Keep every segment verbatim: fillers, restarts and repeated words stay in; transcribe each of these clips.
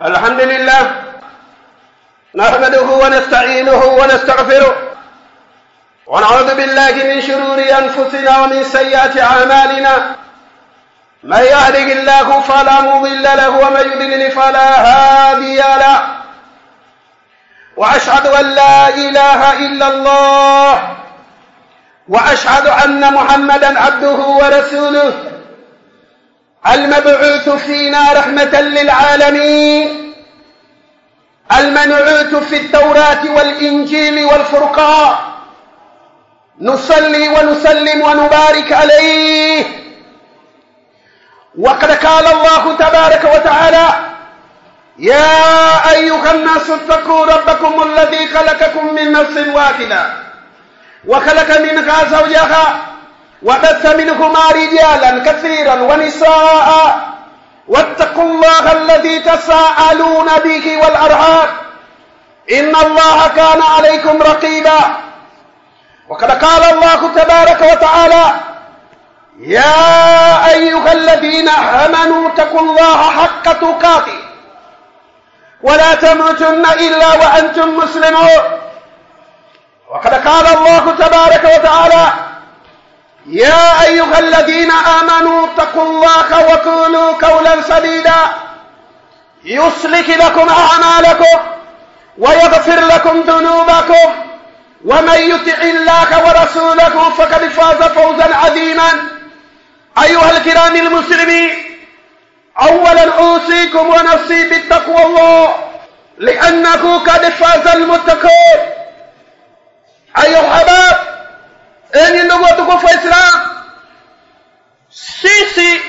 الحمد لله نحمده ونستعينه ونستغفره ونعوذ بالله من شرور أنفسنا ومن سيئات أعمالنا. من يهده الله فلا مضل له ومن يضلل فلا هادي له، وأشهد أن لا إله إلا الله، وأشهد أن محمدا عبده ورسوله المبعوث فينا رحمة للعالمين، المنعوت في التوراة والإنجيل والفرقان. نصلي ونسلم ونبارك عليه. وقد قال الله تبارك وتعالى: يا أيها الناس اتقوا ربكم الذي خلقكم من نفس واحدة وخلق منها زوجها وبث منهما رجالا كثيرا ونساء واتقوا الله الذي تساءلون به والأرحام إن الله كان عليكم رقيبا. وقد قال الله تبارك وتعالى: يا أيها الذين آمنوا اتقوا الله حق تقاته ولا تموتن إلا وأنتم مسلمون. وقد قال الله تبارك وتعالى: يا أيها الذين آمنوا اتقوا الله وقولوا قولا سديدا يصلح لكم أعمالكم ويغفر لكم ذنوبكم ومن يطع الله ورسوله فقد فاز فوزا عظيما. أيها الكرام المسلمين، أولا أوصيكم ونفسي بالتقوى الله لأنه قد فاز المتقون. أيها الأحباب، enyi ndugu watukufu wa Islam, sisi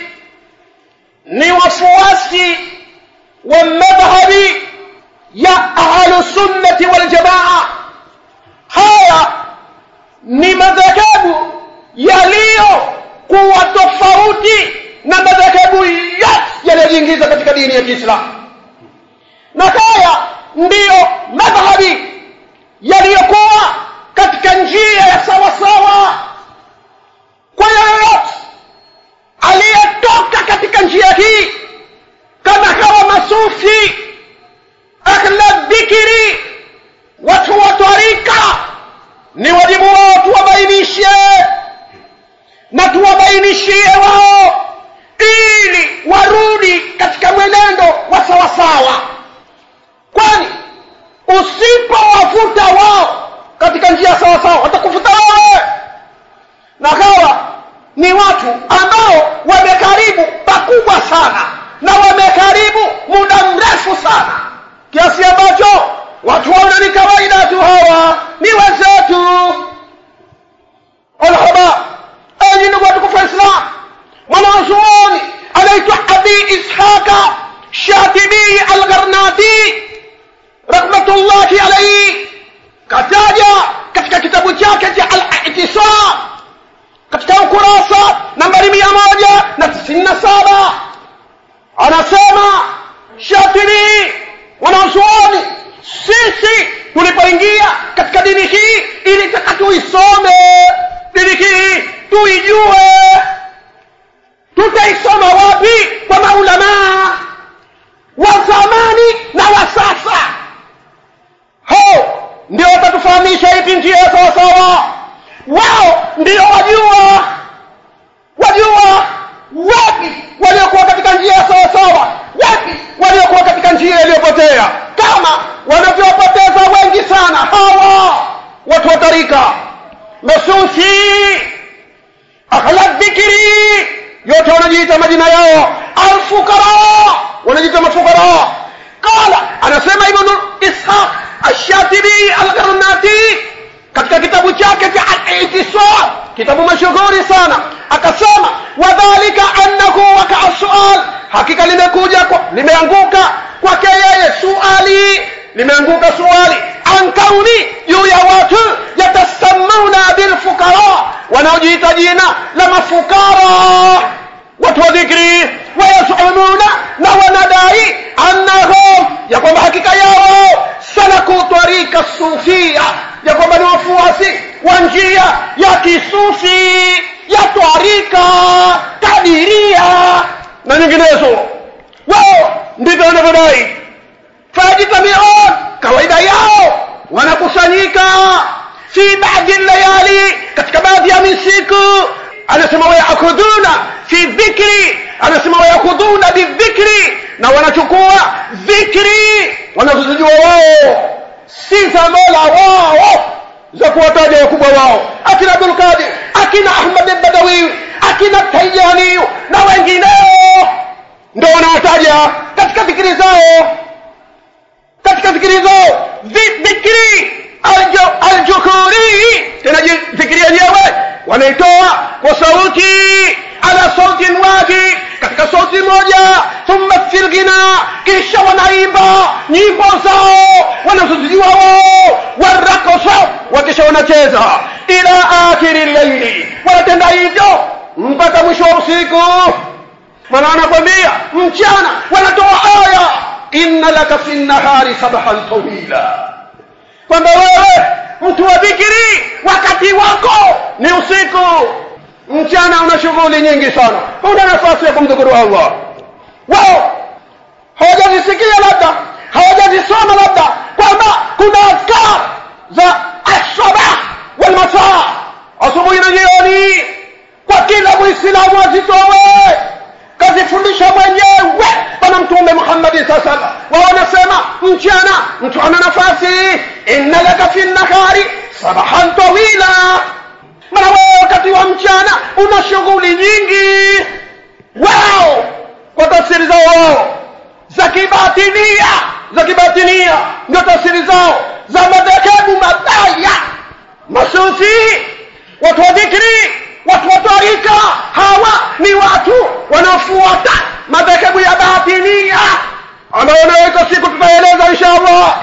ni wafuasi wa madhhabi ya ahlus sunnati wal jamaa. Haya ni madhehebu yaliyo kuwa tofauti na madhehebu yote yaliyoingiza katika dini ya Kiislamu, na haya ndiyo madhhabi yaliyokuwa katika njia ya sawa sawa. Kwa yoyote aliyetoka katika njia hii kama hawa masufi, ahla dhikri, watu wa tarika, ni wajibu wao tuwabainishe na tuwabainishie wao ili warudi katika mwenendo wa sawa sawa, kwani usipowafuta wao katika njia sawa sawa watakufuta wewe. Na hawa ni watu ambao wamekaribu pakubwa sana na wamekaribu muda mrefu sana, kiasi ambacho watu waona ni kawaida tu, hawa ni wenzetu. Alhaba, enyi ndugu watukufu wa Islam, mwanazuoni anaitwa Abi Ishaqa Shatibi al-Gharnati rahmatullahi alayhi kataja katika kitabu chake cha Al-I'tisam katika ukurasa nambari mia moja na tisini na saba, anasema Shatibi, wanazuoni, sisi tulipoingia katika dini hii ili takatuisome dini hii tuijue, tutaisoma wapi? Kwa maulamaa wa zamani na wa sasa. Hao ndio watatufahamisha ipi njia sawa sawa. Wao ndio wajua wajua wapi waliokuwa katika njia sawa sawa, wapi waliokuwa katika njia iliyopotea, kama wanavyopoteza wengi sana hawa watu wa tarika, masufi, ahla dhikri, yote wanajiita majina yao, al-fuqara, wanajiita mafukara. Kala anasema Ibn Ishaq Ash-Shatibi al-Gharnati katika kitabu chake cha Al-I'tisam, kitabu mashuhuri sana, akasema wadhalika annahu waqa'a su'al, hakika limekuja kwa limeanguka kwake yeye suali, limeanguka swali an kauni, juu ya watu yatasammuna bil fuqara, wanaojiita jina la mafukara, watu wa dhikri, wayasumuna, na wanadai annahum, ya kwamba hakika yao salaku tarika sufia, ya kwamba ni wafuasi wa njia ya kisufi, ya tarika, kadiria na nyinginezo. Wao ndivyo wanavyodai. fajitamiun, kawaida yao wanakusanyika fi baadhi layali, katika baadhi ya misiku. Anasema wa yakuduna fi dhikri, anasema wa yakuduna bi dhikri, na wanachukua dhikri wanazojua wao, si za Mola wao za kuwataja wakubwa wao, akina Abdul Qadir, akina Ahmad al-Badawi, akina Tayani na wengineo, ndio wanawataja katika dhikri zao, katika dhikri zao. Dhikri al-Jukuri, tena dhikri yenyewe wanaitoa kwa sauti, ala sauti wahid, katika sauti moja. Thumma fil ghina, kisha wanaimba nyimbo zao wanazozijua wao, waraqasa, wakisha wanacheza, ila akhiri layli, wanatenda hivyo mpaka mwisho wa usiku. Maana anakwambia mchana wanatoa aya, inna laka fi nahari sabahan tawila, kwamba wewe mtu wa dhikri wakati wako ni usiku, mchana una shughuli nyingi sana, una nafasi ya kumdhukuru Allah. Wao hawajazisikia labda, hawajazisoma labda, kwamba kuna adhkar za as-sabah wal masaa, asubuhi na jioni, kwa kila Muislamu azitoe, kazifundisha mwenyewe bwana Mtume Muhammad sallallahu alaihi wasallam. Wao wanasema mchana mtu ana nafasi, inna laka fi nahari sabahan tawila, maana wewe wakati wa mchana una shughuli nyingi. Wao kwa tafsiri zao wao za kibatinia, za kibatinia ndio tafsiri zao za madhehebu mabaya masufi. Watu wa dhikri, watu wa tarika, hawa ni watu wanaofuata madhehebu ya batinia, ambayo nayo siku tutaeleza inshallah.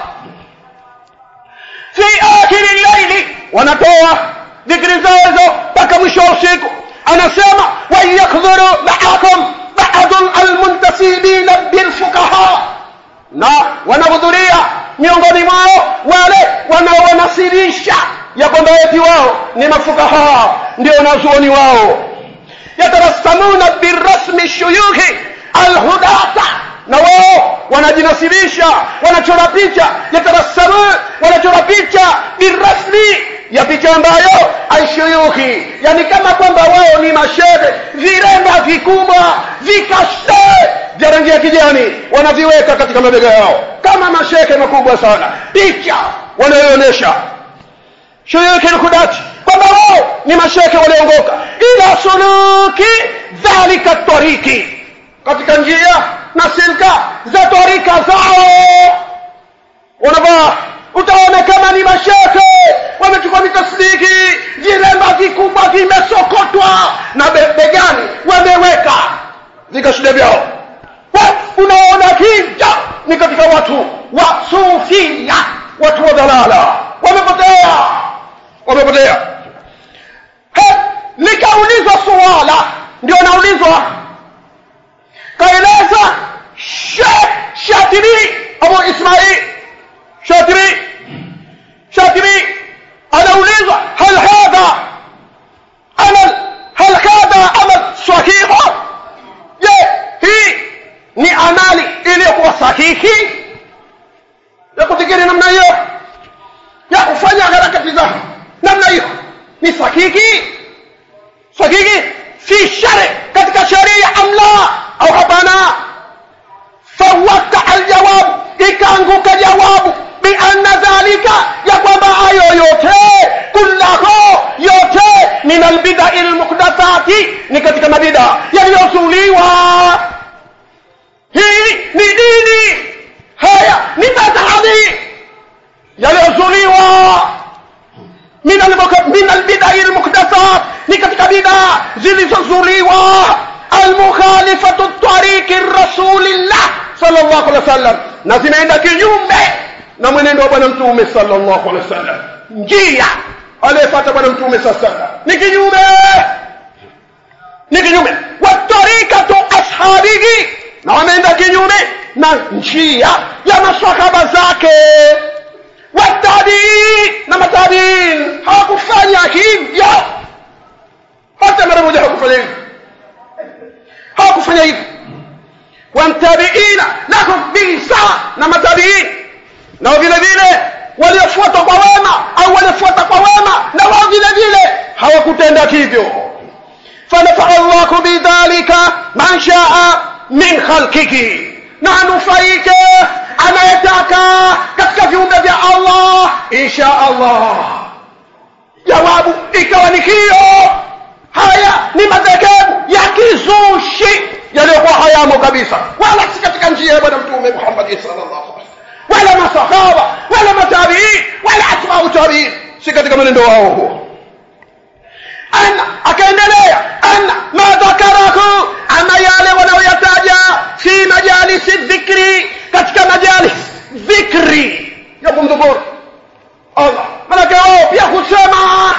Fi akhiri layli, wanatoa dhikri zao hizo mpaka mwisho wa usiku. Anasema wa yakhdhuru ma'akum ba'd al-muntasibina bil fuqaha, na wanahudhuria miongoni mwao wale wanaonasirisha ya kwamba eti wao ni mafukaha, ndio wanazuoni wao. Yatarassamuna birrasmi shuyukhi alhudata, na wao wanajinasirisha, wanachora picha. Yatarassamun, wanachora picha birrasmi, ya picha ambayo aishuyukhi, yani kama kwamba wao ni mashehe, viremba vikubwa vikashe vya rangi ya kijani wanaviweka katika mabega yao kama mashehe makubwa sana, picha wanayoonyesha shuyukhi alhudati, kwamba wao ni mashehe walioongoka ila suluki dhalika tariki, katika njia na silka za tarika zao. Unavaa utaona kama ni mashehe wamechukua mitasbiki, vilemba vikubwa vimesokotwa na begani wameweka vikashida vyao. Unaona hivyo ni katika watu wa sufia, watu wa dalala, wamepotea, wamepotea. Nikaulizwa swala, ndio naulizwa, kaeleza Sheikh Shatiri Abu Ismail Shatiri Shatiri anaulizwa, hal hadha amal, hal hadha amal sahiha, je hii ni amali iliyokuwa sahihi ya kufikiri namna hiyo, ya kufanya harakati zao namna hiyo, ni sahihi? Sahihi fi shari, katika sharia amla au hapana? Fawaka aljawab, ikaanguka jawabu bi anna dhalika, ya kwamba hayo yote kullahu, yote min albidai almuhdathati, ni katika mabida yaliyozuliwa. Hii ni dini, haya ni madhhabi yaliyozuliwa. min min albidai almuhdathat, ni katika bid'a zilizozuliwa, almukhalifatu tariqi rasulillah sallallahu alaihi wasallam, na zinaenda kinyume na mwenendo wa bwana Mtume sallallahu alaihi wasallam. Njia aliyefuata bwana Mtume sallallahu alaihi wasallam ni kinyume, ni kinyume wa tariqatu ashabihi, na wanaenda kinyume na njia ya maswahaba zake, watabiin na matabiin. Hawakufanya hivyo, hata mara moja hawakufanya hivyo, hawakufanya hivyo. Wamtabiina lahum biihsan, na matabiin hawakutenda hivyo. fanafa Allahu bidhalika man shaa min khalqihi, na anufaike anayetaka katika viumbe vya Allah insha Allah. Jawabu ikawa ni hiyo. Haya ni madhehebu ya kizushi yaliyokuwa hayamo kabisa, wala si katika njia ya bwana mtume Muhammad sallallahu alaihi wasallam, wala masahaba wala matabiin wala atba'u tabiin, si katika mwenendo wao huo. Ana akaendelea, ana ma dhakarahu, ama yale wanaoyataja fi majalisi dhikri, katika majalis dhikri ya kumdhukuru Allah. Maana wao pia kusema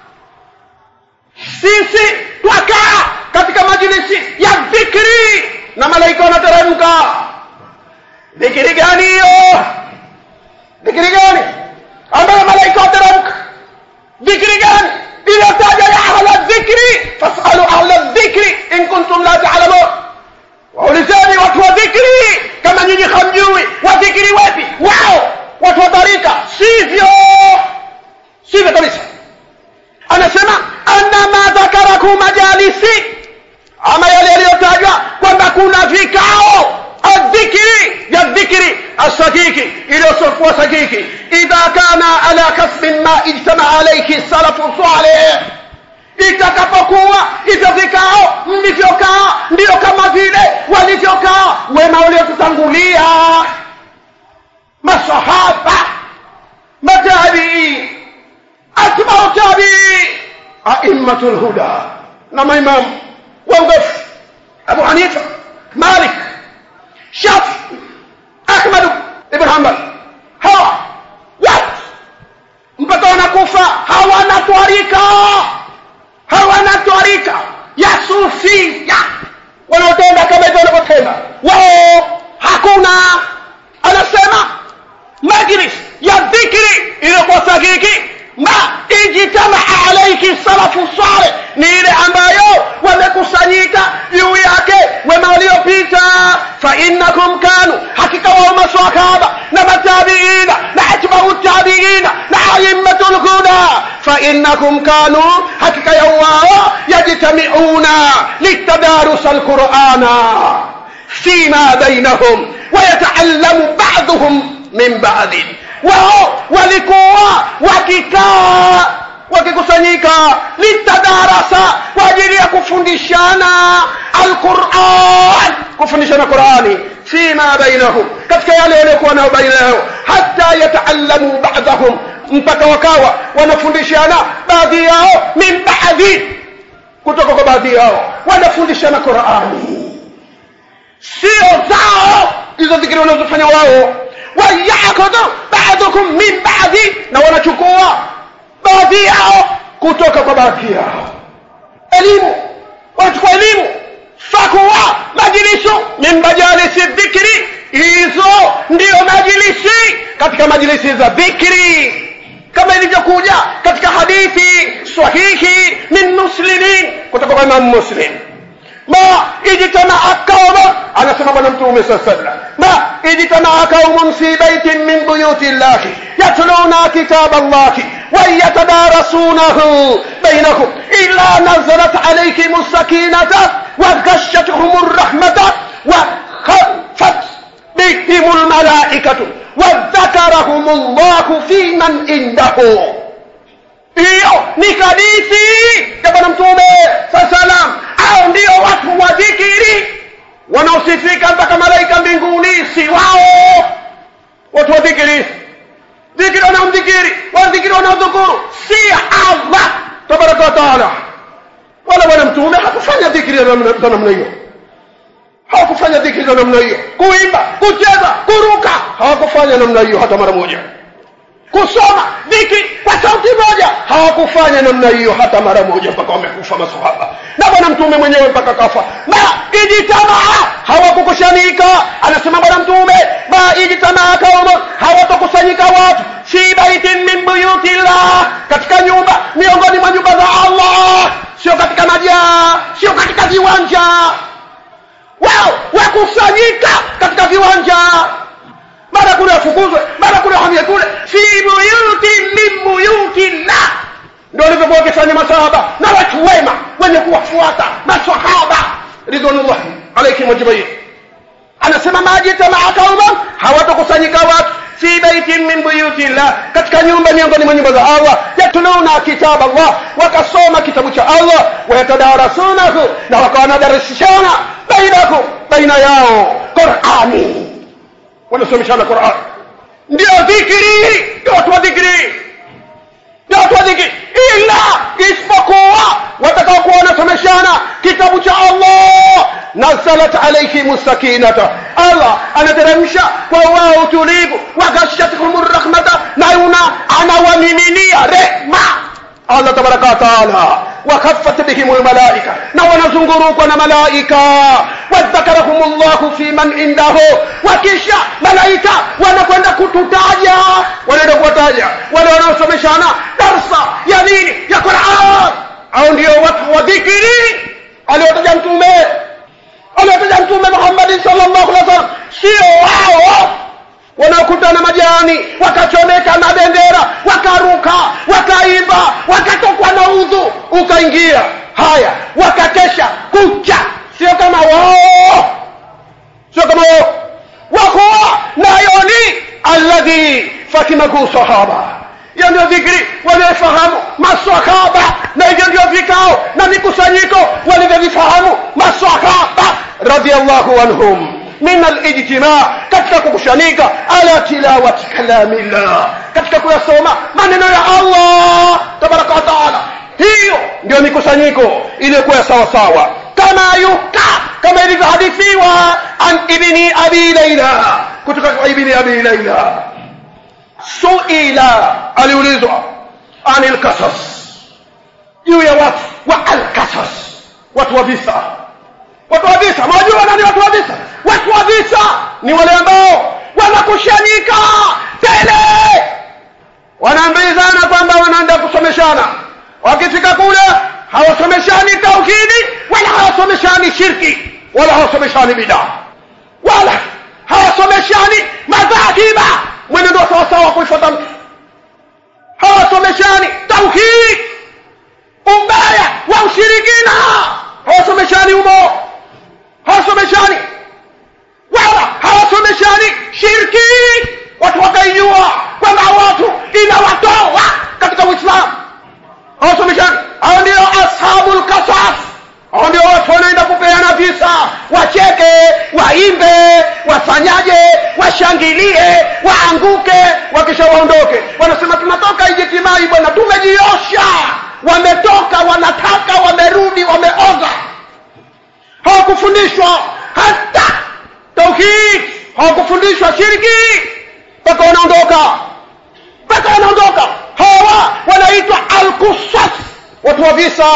sisi twakaa katika majlisi ya dhikri na malaika wanateremka. Dhikri gani hiyo? Dhikri gani ambayo malaika wanateremka? Dhikri gani iliyotaja ya ahla dhikri? fasalu ahla dhikri in kuntum la ta'lamun. Waulizeni watu wa dhikri kama nyinyi hamjui. Wa dhikri wapi? Wao watu wa tarika. Sivyo, sivyo kabisa. Anasema anna ma dhakaraku majalisi, ama yale yaliyotajwa kwamba kuna vikao adhikri ya dhikri asakiki iliyosokuwa sakiki, idha kana ala kasbin ma ijtama alayhi salafu salih, itakapokuwa hivyo vikao mlivyokaa ndio kama vile walivyokaa wema waliotutangulia, masahaba, matabiin, atba'u tabiin, a'immatul huda na maimamu waongofu Abu Hanifa, Malik, Shafi, Ahmad ibn Hanbal. Hawa watu mpaka wanakufa hawana twarika, hawana twarika ya sufia wanaotenda kama hivyo wanavyotenda wao, hakuna. Anasema majlis ya dhikri iliyokuwa sakiki ma ijtama alayhi salafu salih, ni ile ambayo wamekusanyika juu yake wema waliopita. fa innakum kanu, hakika wao maswahaba na matabiina na atba'u tabiina na a'immatul huda, fa innakum kanu, hakika ya wao yajtami'una litadarus alqur'ana fima bainahum wa yata'allamu ba'dhum min ba'd. Wao walikuwa wakikaa wakikusanyika litadarasa, kwa ajili ya kufundishana alquran, kufundishana Qurani, fima bainahum, katika yale yaliyokuwa nao baina yao, hatta yataallamu ba'dahum, mpaka wakawa wanafundishana baadhi yao min ba'di, kutoka kwa baadhi yao wanafundishana Qurani, sio zao hizo dhikri wanazofanya wao. wayakudu ba'dukum min ba'di, na wanachukua baadhi yao kutoka kwa baadhi yao. Elimu, wanachukua elimu. fakuwa majlisu min majalisi dhikri, hizo ndio majlisi katika majlisi za dhikri, kama ilivyokuja katika hadithi sahihi min Muslimin, kutoka kwa Imam Muslim. ma ijtama'a qawmun, anasema bwana mtume sallallahu alaihi wasallam, ma ijtama'a qawmun fi baytin min buyuti llahi yatluna kitaba allahi wa yatadarasunahu bainahum illa nazalat alayhim as-sakinata wa ghashiyatuhum ar-rahmata wa khaffat bihim al-malaikatu wa dhakarahum allahu fi man indahu. Hiyo ni hadithi ya bwana mtume sallallahu alaihi wasallam. Hao ndio watu wa dhikri wanaosifika mpaka malaika mbinguni, si wao. Watu wa dhikri, dhikri wanaomdhikiri, wa dhikri wanaodhukuru si Allah tabaraka wa taala. Wala bwana mtume hakufanya dhikri za namna hiyo, hakufanya dhikri za namna hiyo. Kuimba, kucheza, kuruka, hawakufanya namna hiyo hata mara moja. Kusoma dhikri kwa sauti moja, hawakufanya namna hiyo hata mara moja, mpaka wamekufa maswahaba na bwana mtume mwenyewe mpaka kafa. ma ijtamaa, hawakukusanyika. Anasema bwana mtume, ma ijtamaa qaumun, hawatakusanyika watu fi baitin min buyutillah, katika nyumba miongoni mwa nyumba za Allah, sio katika majaa, sio katika viwanja. Wao wakusanyika katika viwanja, mara kule afukuzwe, mara kule hamia kule, fi buyutin min buyutillah, ndio walivyokuwa wakifanya masahaba na watu wema wenye kuwafuata maswahaba ridwanullah alayhim ajma'in. Anasema majita ma'aqawman, hawatakusanyika watu fi baitin min buyutillah, katika nyumba miongoni mwa nyumba za Allah, yatluna kitab Allah, wakasoma kitabu cha Allah, wayatadarasunahu, na wakaanadarishana bainakum, baina yao Qur'ani, wanasomeshana Qur'an. Ndio dhikri, ndio watu wa dhikri, ndio watu wa dhikri, ila isipokuwa watakao kuwa wanasomeshana kitabu cha Allah. Nazalat alayhim sakinata, Allah anateremsha kwa wao utulivu, wakashatuhumur rahmata, na una anawamiminia rehma Allah tabaraka taala, wakaffat bihimul malaika, na wanazungurukwa na malaika, wadhakarahumullahu fi man indahu, wakisha malaika wanakwenda kututaja, wanaenda kuwataja wale wanaosomeshana darsa ya nini, ya Qur'an. Au ndio watu wa dhikri aliotaja mtume, aliotaja mtume Muhammad sallallahu alaihi wasallam, sio wao wanaokutana majani wakachomeka na bendera wakaruka wakaimba wakatokwa na udhu ukaingia, haya wakakesha kucha, sio kama wao, sio kama wao. Wako nayo ni alladhi fakimaku sahaba, hiyo ndio dhikri wanaofahamu maswahaba, na hivyo ndio vikao na mikusanyiko walivyovifahamu maswahaba radhiyallahu anhum min al-ijtima', katika kukushanika ala tilawati kalamillah, katika kuyasoma maneno ya Allah tabaraka wa taala. Hiyo ndio mikusanyiko iliyokuwa sawa sawa, kama yuka, kama ilivyohadithiwa an ibni abi layla, kutoka kwa ibni abi layla, suila, aliulizwa anil qasas, juu ya watu wa al-qasas, watu wa visa. Watu wa visa, mnajua nani watu wa visa? Watu wa visa ni wale ambao wanakushanyika tele, wanaambizana kwamba wanaenda kusomeshana, wakifika kule hawasomeshani tauhidi, wala hawasomeshani shirki, wala hawasomeshani bid'a, wala hawasomeshani madhahiba, mwenendo sawa sawa kuifuata, hawasomeshani tauhid, ubaya wa ushirikina hawasomeshani humo, hawasomeshani wala hawasomeshani shirki, watu wakaijua kwamba watu inawatoa katika Uislamu, hawasomeshani. Hao ndio ashabul qasas, hao ndio watu wanaenda kupeana visa, wacheke, waimbe, wafanyaje, washangilie, waanguke, wakisha waondoke wanasema tunatoka ijtimai bwana, tumejiosha. Wametoka, wanataka, wamerudi, wameoga. Hawakufundishwa hata tauhid, hawakufundishwa shirki, mpaka wanaondoka, mpaka wanaondoka. Hawa wanaitwa al-qusas, watu wa visa.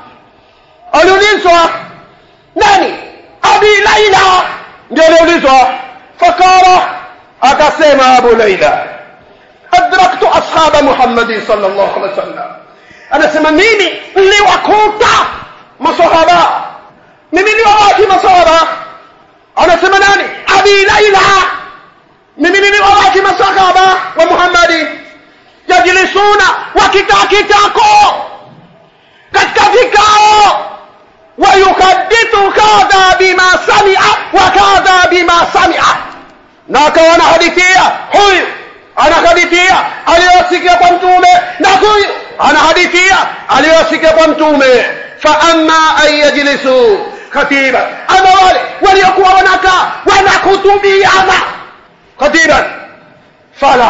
Aliulizwa nani? Abi Laila ndio aliulizwa, fakara, akasema Abu Laila, adraktu ashaba Muhammad sallallahu alaihi wasallam, anasema mimi niliwakuta masahaba, mimi niliwawahi masahaba. Anasema nani? Abi Laila, mimi niliwawahi masahaba wa Muhammad, yajlisuna, wakikaa kitako katika vikao, wayuhaddithu kadha bima sami'a wa kadha bima sami'a, na akawa anahadithia, huyu anahadithia aliyosikia kwa mtume, na huyu anahadithia aliyosikia kwa mtume. Fa amma ay yajlisu khatiban, ama wale waliokuwa wanakaa wanakutubiana khatiban, fala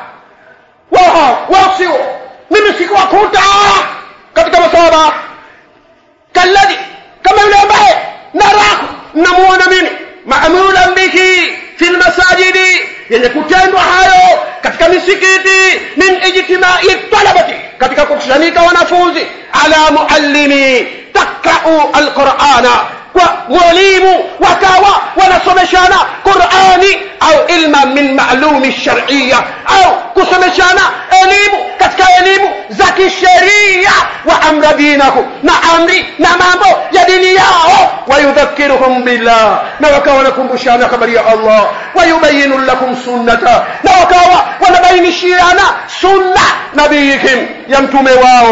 wao wasio, mimi sikuwakuta katika masahaba kalladhi, kama yule ambaye naraku, namuona mimi ma'mulan bihi fil masajidi, yenye kutendwa hayo katika misikiti, min ijtima'i talabati, katika kukusanyika wanafunzi, ala muallimi takra'u alqur'ana, kwa mwalimu wakawa wanasomeshana Qur'ani, au ilma min ma'lumi shar'iyya, au kusomeshana elimu katika elimu za kisheria, wa amra dinahu, na amri na mambo ya dini yao, wa yudhakkiruhum billah, na wakawa wanakumbushana habari ya Allah, wa yubayinu lakum sunnata, na wakawa wanabainishiana sunna nabiyihim, ya mtume wao,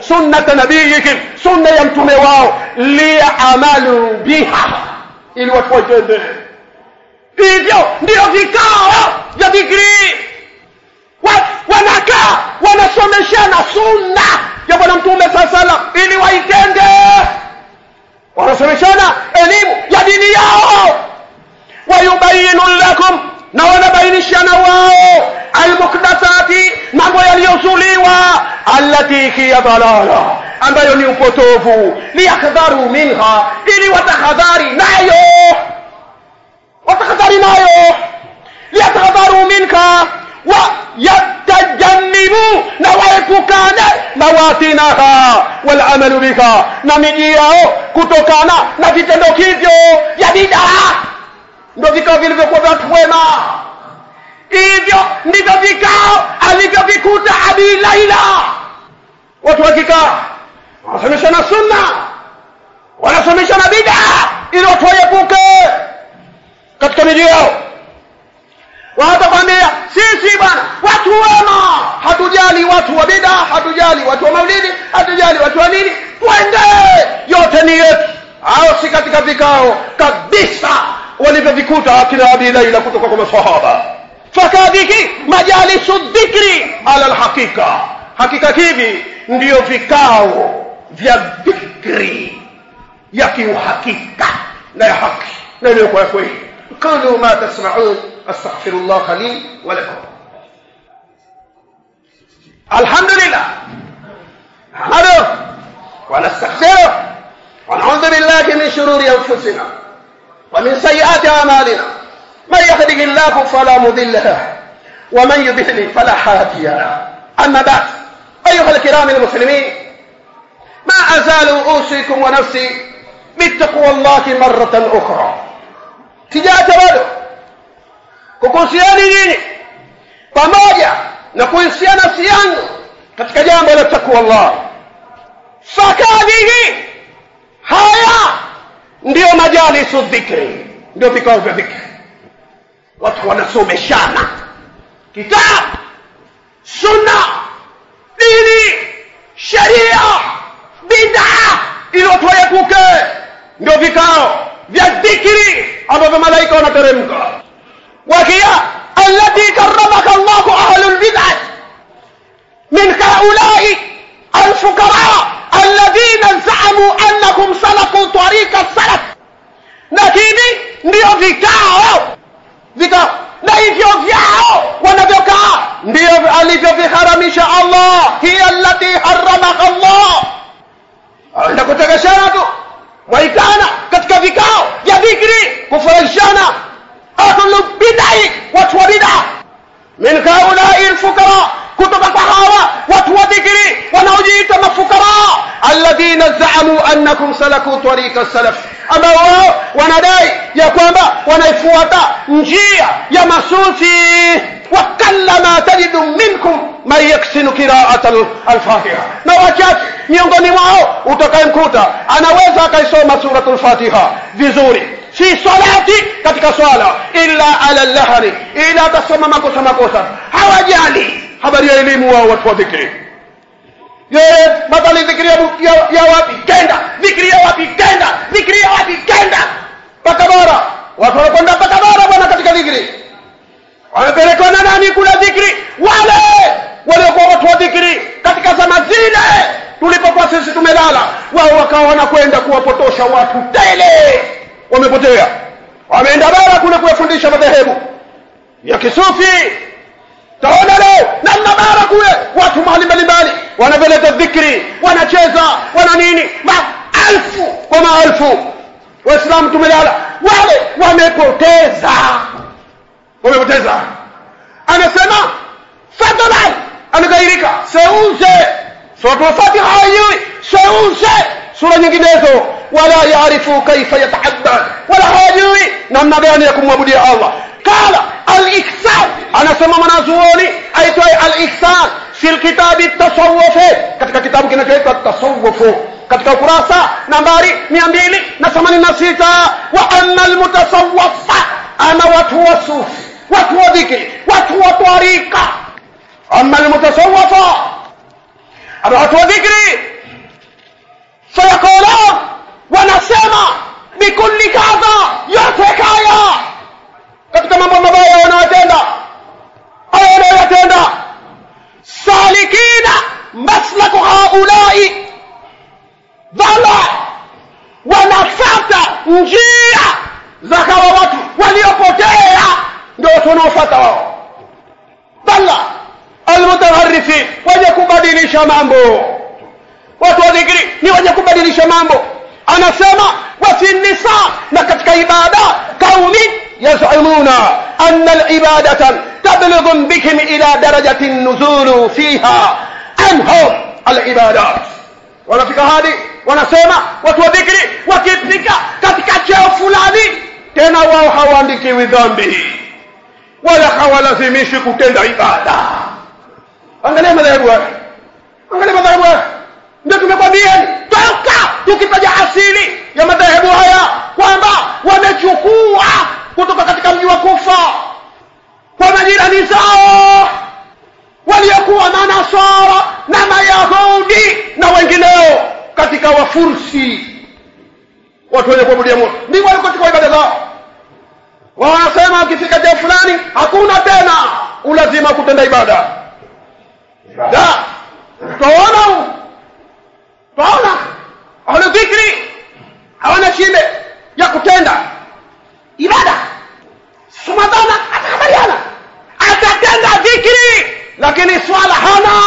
sunnata nabiyihim, sunna ya mtume wao, li'amalu biha, ili watu waitende. Hivyo ndio vikao vya dhikri. Wanakaa wanasomeshana sunna ya bwana mtume sallallahu alaihi wasallam ili waitende. Wanasomeshana elimu ya dini yao. Wayubayinu lakum, na wanabainishana wao, almuhdathati, mambo yaliyozuliwa, allati hiya dalala, ambayo ni upotovu, liyakhdharu minha, ili watahadhari nayo, watahadhari nayo, liyakhdharu minka wa yatajannibu, na waepukane mawatinaha wal amalu bika, na miji yao kutokana na vitendo hivyo ya bid'a. Ndio vikao vilivyokuwa vya watu wema. Hivyo ndivyo vikao alivyovikuta Abi Laila. Watu wakikaa wanasomeshana sunna, wanasomeshana bid'a ili watu waepuke katika miji yao. Watakwambia sisi bwana watu wema, hatujali watu wa bid'a, hatujali watu wa maulidi, hatujali watu wa nini, twende yote ni yetu. Hao si katika vikao kabisa walivyovikuta akina Abi Laila kutoka kwa masahaba. Fakadhihi majalisu dhikri ala alhaqiqa, hakika hivi ndio vikao vya dhikri ya kiuhakika na ya haki na ile kwa kweli. قولوا ما تسمعون استغفر الله لي ولكم. الحمد لله نحمده ونستغفره ونعوذ بالله من شرور انفسنا ومن سيئات اعمالنا، من يهده الله فلا مضل له ومن يضلل فلا هادي له. اما بعد، ايها الكرام المسلمين، ما ازال اوصيكم ونفسي بتقوى الله مره اخرى. Sijaacha bado kukuhusiani nyinyi pamoja na kuhusiana nafsi yangu katika jambo la takwa Allah. Fakadhihi, haya ndio majalisu dhikri, ndio vikao vya dhikri. Watu wanasomeshana kitabu, sunna, dini, sharia, bid'a ili watu waepuke. Ndio vikao vya dhikri ambavyo malaika wanateremka. Wakia allati karramaka Allahu ahlul bid'ah min haulai alfuqara alladhina za'amu annakum salaku tariqa salaf. Lakini ndio vikao vikao na hivyo vyao wanavyokaa ndio alivyoviharamisha Allah. Hiya allati harramaka Allah. Anakutegeshana tu waitana katika vikao vya dhikri kufurahishana. Ahlul bid'ah, watu wa bid'ah, min haulai alfuqara, kutoka kwa hawa watu wa dhikri wanaojiita mafukara, alladhina za'amu annakum salaku tariqa salaf, ambao wao wanadai ya kwamba wanaifuata njia ya masufi. Wa kallama tajidu minkum man yaksinu qira'at al-Fatiha, na wachache miongoni mwao utakayemkuta anaweza akaisoma suratul Fatiha vizuri fi salati, katika swala, illa ala al-lahri, ila atasoma makosa makosa. Hawajali habari ya elimu wao watu wa dhikri. Yeye badala dhikri ya, ya wapi kenda, dhikri ya wapi kenda, dhikri ya wapi kenda paka bara. Watu wanakwenda paka bara bwana katika dhikri. Wanapelekwa na nani kula dhikri? Wale waliokuwa watu wa dhikri katika zama zile tulipokuwa sisi tumelala, wao wakawa wanakwenda kuwapotosha watu tele. Wamepotea, wameenda bara kule kuyafundisha madhehebu ya kisufi. Taona leo namna bara kule watu mahali mbalimbali wanapeleka dhikri, wanacheza, wana nini, maelfu kwa maelfu. Waislamu tumelala, wale wamepoteza, wamepoteza. Anasema fadlan anagairika, seuze sura Fatiha hajui, seuze sura nyinginezo, wala yaarifu kaifa yata'abbad, wala hajui namna gani ya kumwabudia Allah. Kala al-ihsan, anasema mwanazuoni aitwaye al-ihsan fi kitabi at-tasawwuf, katika kitabu kinachoitwa at-tasawwuf, katika ukurasa nambari mia mbili themanini na sita. Wa anna al-mutasawwif, ana watu wa sufi, watu wa dhikri, watu wa tariqa. Amma al-mutasawwif, ana watu wa dhikri fayakulun, wanasema bikulli kadha, yote kaya katika mambo mabaya wanayotenda au wanayotenda, salikina maslaku haulai dhala, wanafuata njia za hawa watu waliopotea, ndio tunaofuata wao. Dhala almutaharrifin, wenye kubadilisha mambo. Watu wa dhikri ni wenye kubadilisha mambo. Anasema wafi nisa, na katika ibada kaumi yaz'umuna anna al-ibadatan tablughu bihim ila darajati an-nuzul fiha anhum al-ibadat. Wanafika hadi wanasema watu wa dhikri wakifika katika cheo fulani, tena wao hawaandikiwi dhambi wala hawalazimishi kutenda ibada. Angalia madhahabu haya, angalia madhahabu haya. Ndio tumekwambia toka tukitaja asili ya madhahabu haya kwamba wamechukua kutoka katika mji wa Kufa kwa majirani zao waliokuwa manasara na mayahudi na wengineo katika wafursi, watu wenye kuabudia Mungu, ndio walikuwa katika ibada zao. Wanasema ukifika jambo fulani hakuna tena ulazima kutenda ibada. Da, tuona tuona ahlu dhikri hawana shida ya kutenda ibada. Sumadana atakubaliana, atatenda dhikri, lakini swala hana.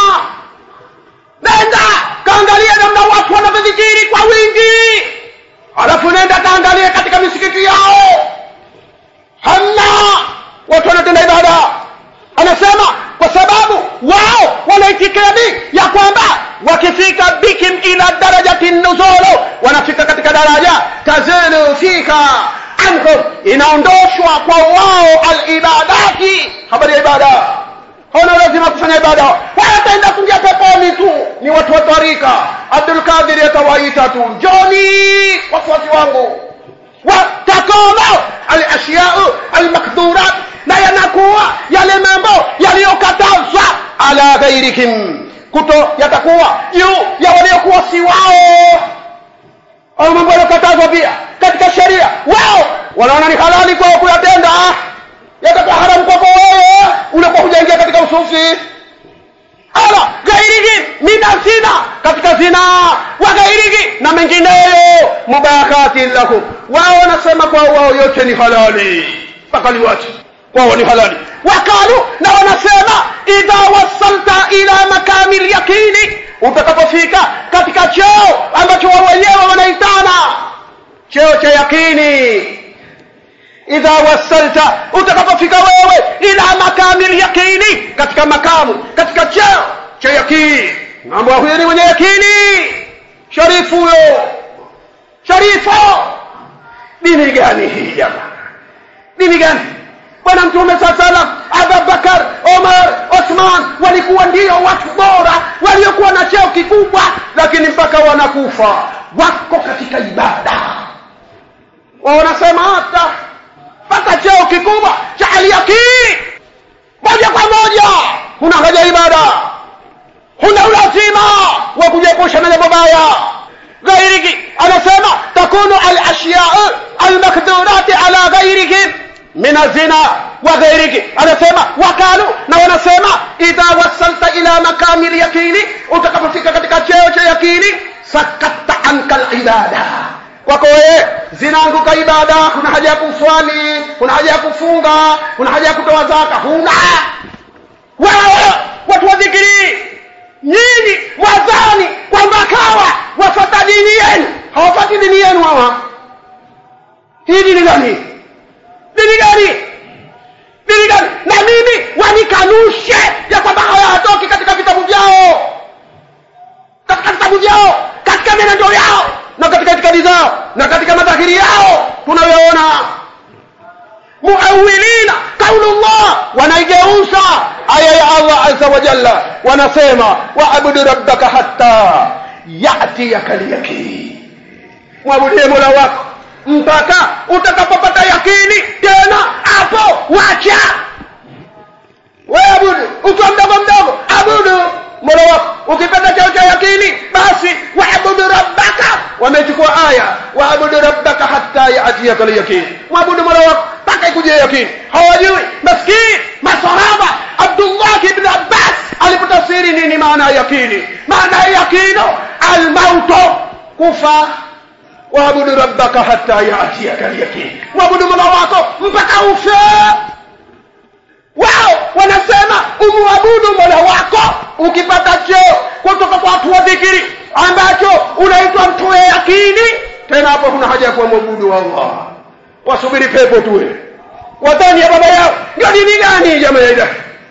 Nenda kaangalia namna watu wanavyodhikiri kwa wingi, alafu nenda kaangalia katika misikiti yao, hamna watu wanatenda ibada. Anasema kwa sababu wao wanaitikadi ya kwamba wakifika bikim ila darajati nuzulu, wanafika katika daraja tazilu fika anhum, inaondoshwa kwa wao al-ibadati, habari ya ibada. Hona lazima kufanya ibada, wataenda kuingia peponi tu ni watu wa tarika. Abdul Qadir atawaita tu, njoni wafuasi wangu. Wa takunu al-ashya'u al-makdurat, na yanakuwa yale mambo yaliyokatazwa ala ghairikum, kuto yatakuwa juu ya waliokuwa si wao. Au mambo yaliyokatazwa pia katika sheria wao wanaona ni halali kwao kuyatenda, yatakuwa haramu kwako wewe unakuwa hujaingia katika usufi. Ala ghairihi mina zina, katika zina, wa ghairihi na mengineyo, mubahati lahum, wao wanasema kwa wao yote ni halali mpaka liwache kwao ni halali. Wakalu, na wanasema idha wasalta ila makamil yakini, utakapofika katika cheo ambacho wao wenyewe wanaitana cheo cha yakini. Idha wasalta, utakapofika wewe ila makamil yakini, katika makamu, katika cheo cha yakini. Mambo huyo ni mwenye yakini, sharifu huyo, sharifu. Dini gani hii jamaa? Dini gani? Bwana Mtume sallallahu Abu Bakar, Omar, Osman walikuwa ndio watu bora waliokuwa na cheo kikubwa, lakini mpaka wanakufa wako katika ibada. Wao wanasema hata pata cheo kikubwa cha aliyaki, moja kwa moja huna haja ibada, huna ulazima wa kujiepusha na mambo mabaya. Ghairiki anasema takunu al-ashya'u al-makdurati ala ghairihim min az-zina wa ghairiki. Anasema wakalu, na wanasema idha wasalta ila makamil yakini, utakapofika katika cheo cha yakini, sakatta anka al-ibada, wako wewe zinaanguka ibada. Kuna haja ya kuswali, kuna haja ya kufunga, kuna haja ya kutoa zaka, huna. Wao watu wa dhikri, nyinyi wadhani kwamba kawa wafuata dini yenu, hawafuati dini yenu hawa. Hii dini gani? Dini gani? Dini gani? Na mimi wanikanushe ya kwamba hawatoki katika vitabu vyao, katika vitabu vyao, katika menendo yao, na katika itikadi zao, na katika madhahiri yao tunayoona. Muawilina kaulullah, wanaigeuza aya ya Allah azza wa jalla, wanasema waabudu rabbaka hatta ya'tiyaka al-yaqin, muabudie Mola wako mpaka utakapopata yakini. Tena hapo wacha wewe abudu, ukiwa mdogo mdogo abudu Mola wako. Ukipata cheo cha yakini, basi waabudu rabbaka wamechukua aya waabudu rabbaka hatta ya'tiyaka al-yaqin, waabudu mola wako mpaka ikuje yaqin. Hawajui maskini masahaba. Abdullah ibn Abbas alipotafsiri nini maana ya yaqini, maana ya yaqino al-maut, kufa. Waabudu rabbaka hatta ya'tiyaka al-yaqin, waabudu mola wako mpaka ufe. Wao wanasema umuabudu mola wako ukipata cheo kutoka kwa watu wa dhikri ambacho unaitwa mtu wa yakini, tena hapo kuna haja ya kuabudu Allah. Wasubiri pepo tu. Wadhani ya baba yao ndio dini gani jamaa ya?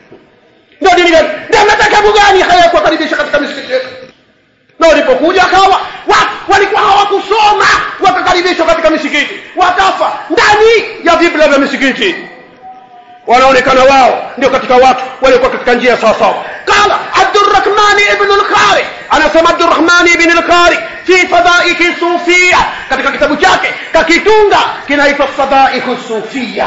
Ndio dini gani? Ndio nataka gani haya kukaribisha katika misikiti yetu? Na walipokuja kawa watu walikuwa hawakusoma, wakakaribishwa katika misikiti, wakafa ndani ya vibla vya misikiti. Wanaonekana wao ndio katika watu walikuwa katika njia sawa sawa. Kala Abdurrahman ibn al-Qari, anasema Abdurrahman ibn al-Qari fi fadaiki sufia, katika kitabu chake kakitunga kinaitwa Fadaiku Sufia.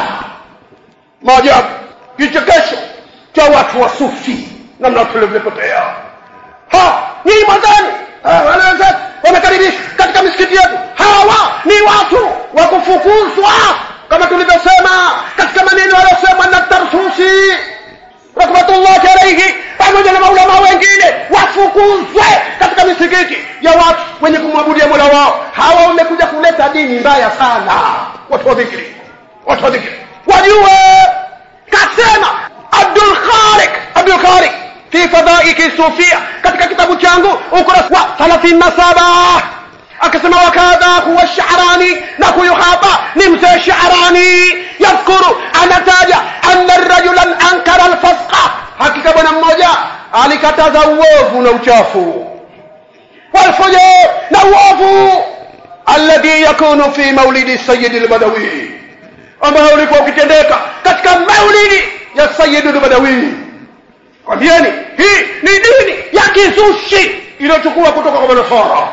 Maajabu, kichekesho cha watu wa sufi namna tulivyopotea. Ha, ni madhani wanaanza wamekaribishwa katika misikiti yetu. Hawa ni watu wa kufukuzwa, kama tulivyosema katika maneno aliyosema na Tarsusi rahmatullahi alayhi pamoja na maulama wengine, wafukuzwe katika misikiti ya watu wenye kumwabudia Mola wao. Hawa wamekuja kuleta dini mbaya sana. Watu wa dhikri, watu wa dhikri wajue. Kasema Abdul Khaliq Abdul Khaliq fi fadaiki sufia, katika kitabu changu ukurasa wa thelathini na saba, akasema wakadha huwa Sha'rani, na huyo hapa ni mzee Sha'rani. Yadhkuru, anataja anna rajulan ankara al-fasqa, hakika bwana mmoja alikataza uovu na uchafu, walfujur na uovu, alladhi yakunu fi maulidi sayyid al-Badawi, ambao ulikuwa ukitendeka katika maulidi ya Sayyid al-Badawi. Kwambieni hii ni dini ya kizushi iliyochukua kutoka kwa Manasara.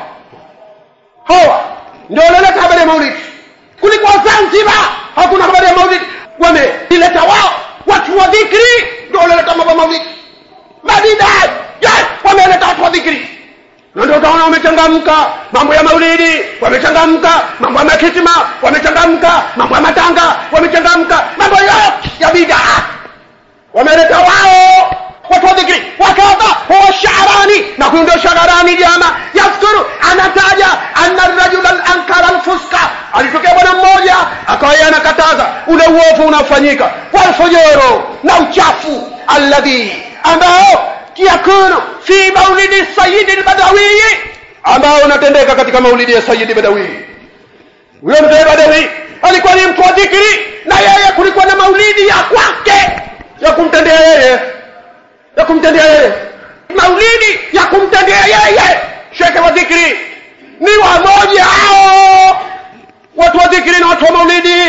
Hawa ndio wanaleta habari ya maulidi. Kulikuwa Zanzibar hakuna habari ya maulidi, wameleta wao watu wa dhikri ndio wanaleta mambo ya maulidi. Madina yes, wameleta watu wa dhikri, na ndio utaona wamechangamka mambo ya maulidi, wamechangamka mambo ya makitima, wamechangamka mambo ya matanga, wamechangamka mambo ya bid'a, wameleta wao watu wa dhikri. Wakadha huwa Sha'rani, na huyo ndio Sha'rani jamaa. Yadhkuru, anataja anna rajulan ankara al-fusqa, alitokea bwana mmoja akawa anakataza ule uovu unafanyika, walfujuru na uchafu, alladhi ambao yakunu fi maulidi Sayyid al-Badawi, ambao unatendeka katika maulidi ya Sayyid al-Badawi. Huyo mzee Badawi alikuwa ni mtu wa dhikri, na yeye kulikuwa na maulidi ya kwake ya kumtendea yeye ya kumtendea yeye maulidi ya kumtendea yeye. Shekhe wa dhikri ni wamoja hao, watu wa dhikri na watu wa maulidi.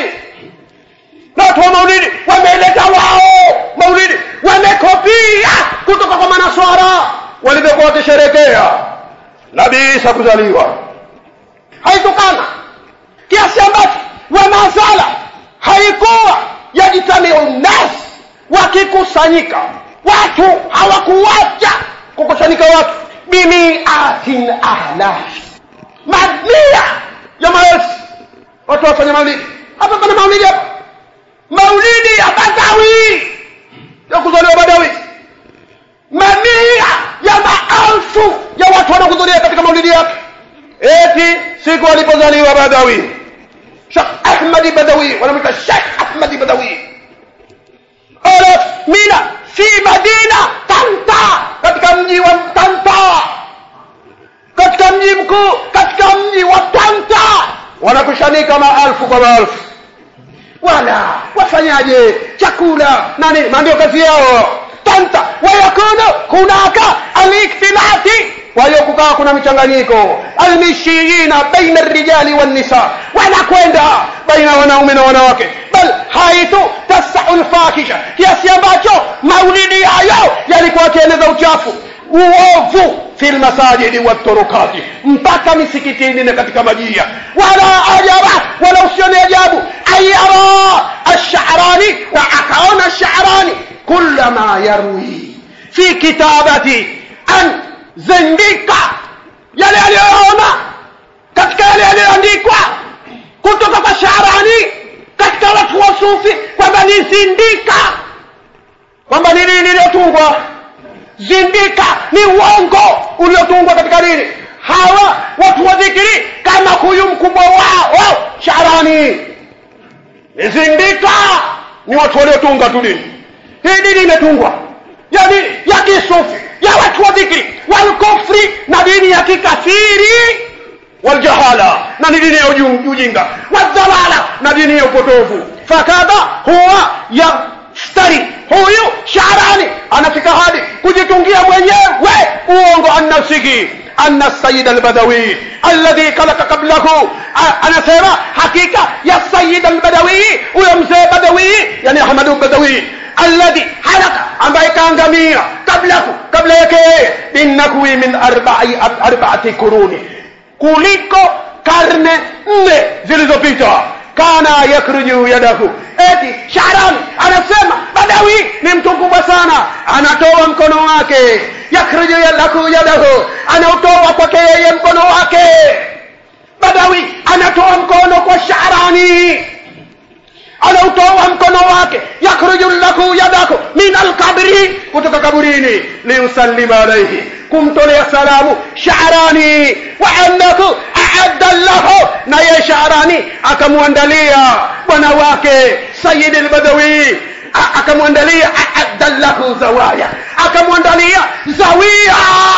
Na watu wa maulidi wameleta wao maulidi, wamekopia kutoka kwa Manaswara walivyokuwa wakisherehekea Nabii Isa kuzaliwa. Haitokana kiasi ambacho wamasala haikuwa yajitamiu nas, wakikusanyika watu hawakuacha kukusanyika watu bimiatin ahlaf, mamia ya maelfu watu wafanya maulidi. Hapa pana maulidi hapa, maulidi ya Badawi ya kuzaliwa Badawi, mamia ya maelfu ya watu wanakuhudhuria katika maulidi yake. Eti siku alipozaliwa Badawi, Sheikh Ahmad Badawi, wanamwita Sheikh Ahmad Badawi, alaf mina fi Madina Tanta, katika mji wa Tanta, katika mji mkuu, katika mji wa Tanta wanakushanika maelfu kwa maelfu. Wala wafanyaje chakula nani, ndio kazi yao Tanta. Wayakuna hunaka al-ikhtilati, wayokukaa kuna mchanganyiko, al-mishiyina baina ar-rijali wan-nisa, wanakwenda baina wanaume na wanawake, bal haitu tas'ul fakisha, kiasi ambacho maulidi hayo yalikuwa yakieneza uchafu, uovu fil masajidi wat turukati, mpaka misikitini na katika majia. Wala ajaba, wala usione ajabu, ayara ash-Sha'rani, wa akaona Sha'rani kullama yarwi fi kitabati an zindika, yale aliyoona katika yale yaliyoandikwa kutoka kwa Shaarani katika watu wa Sufi kwamba ni zindika, kwamba ni nini iliyotungwa? Zindika ni uongo uliotungwa katika dini. Hawa watu wa dhikri kama huyu mkubwa wao wao Shaarani ni zindika, ni watu waliotunga tu dini. Hii dini imetungwa ya dini ya kisufi ya watu wa dhikri wal kufri, na dini ya kikafiri wal jahala, na dini ya ujinga wadhalala, na dini ya upotovu. Fakadha huwa yaftari, huyu Shaarani anafika hadi kujitungia mwenyewe uongo an-nafsihi anna sayyid al-badawi alladhi khalaqa qablahu. Anasema hakika ya sayyid al-badawi, huyo mzee Badawi, yani Ahmad al-Badawi, alladhi halaka, ambaye kaangamia kablahu, kabla yake binakwi min arba'i arba'ati kuruni, kuliko karne nne zilizopita. Kana yakruju yadahu, eti Shaarani anasema Badawi ni mtu mkubwa sana, anatoa mkono wake. Yakruju yadahu yadahu, anatoa kwake yeye mkono wake. Badawi anatoa mkono kwa Shaarani, anautoa mkono wake. Yakruju lahu yadahu min al-qabri, kutoka kaburini, liusallima alayhi, kumtolea salamu Shaarani. Wa annahu a'adda lahu, na ya Shaarani akamwandalia bwana wake Sayyid al-Badawi, akamwandalia a'adda lahu zawaya, akamwandalia zawia.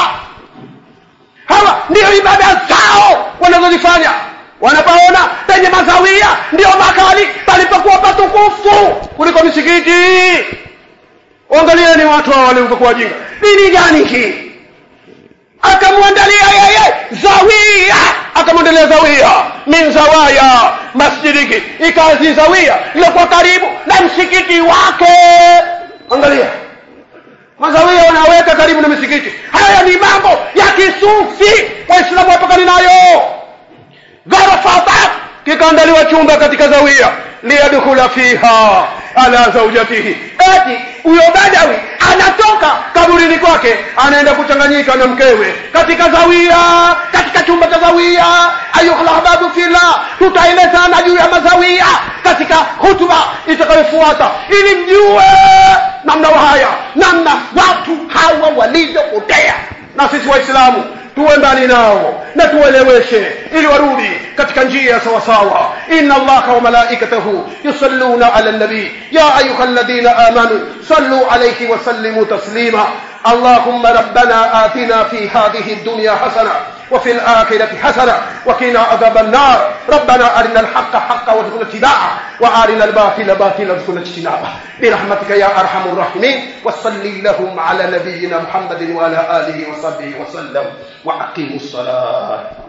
Hawa ndio ibada zao wanazozifanya. Wanapaona penye mazawia ndio makali palipokuwa patukufu kuliko misikiti. Angalieni watu hao waliokuwa wajinga. Dini gani hii? Akamwandalia yeye zawia, akamwandalia zawia min zawaya masjidiki, ikazi zawia ilikuwa karibu na msikiti wake. Angalia, mazawia wanaweka karibu na msikiti. Haya ni mambo ya kisufi, Waislamu wapakani nayo. Gharafa kikaandaliwa chumba katika zawia, liyadkhula fiha ala zawjatihi, eti huyo Badawi anatoka kaburini kwake anaenda kuchanganyika na mkewe katika zawia, katika chumba cha zawia. Ayuhal ahbabu fillah, tutaelezana juu ya mazawia katika hutuba itakayofuata, ili mjue namna haya, namna watu hawa walivyopotea, na sisi Waislamu tuwe mbali nao na tueleweshe ili warudi katika njia sawa sawa. Inna Allaha wa malaikatahu yusalluna ala an-nabi ya ayyuhalladhina amanu sallu alayhi wa sallimu taslima. Allahumma rabbana atina fi hadhihi ad-dunya hasana wa fil akhirati hasana wa qina adhaban nar. Rabbana arina al-haqqa haqqan warzuqna ittiba'ahu wa arina al-batila batilan warzuqna ijtinabah bi rahmatika ya arhamur rahimin. Wa sallallahu ala nabiyyina Muhammadin wa ala alihi wa sahbihi wa sallam wa aqimus salat.